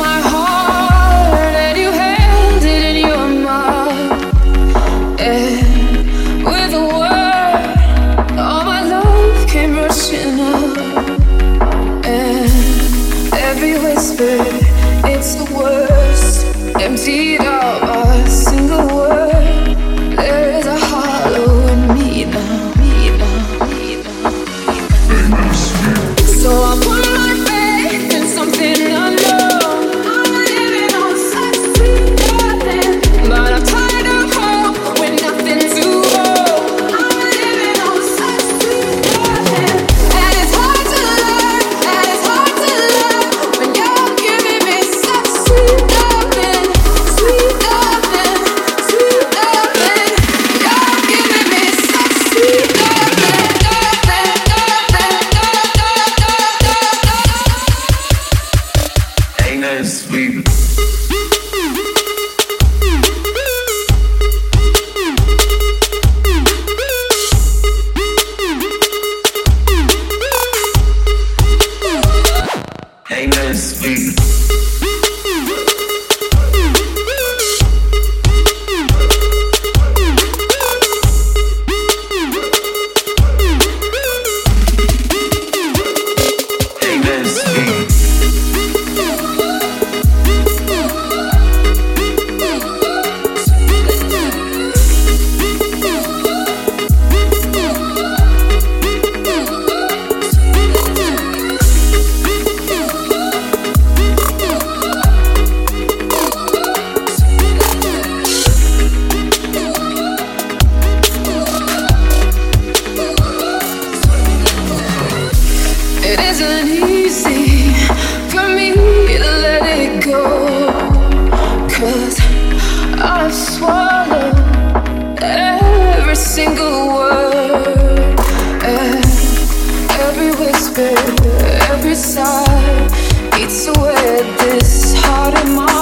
my heart and you held it in your mouth. And with a word, all my love came rushing up. And every whisper, it's the worst, emptied out a single word. There is a hollow in me now, me now, me now, me now. So I put my faith in something unknown. I'm living on such sweet nothing, but I'm tired of hope when nothing's to hold. I'm living on such sweet nothing, and it's hard to learn, and it's hard to love when you're giving me such sweet nothing, sweet nothing, sweet nothing. You're giving me such sweet nothing, nothing, nothing, nothing. Ain't nothing sweet. Ain't nothing sweet. Ain't nothing sweet. It isn't easy for me to let it go, 'cause I've swallowed every single word, and every whisper, every sigh eats away at this heart of mine.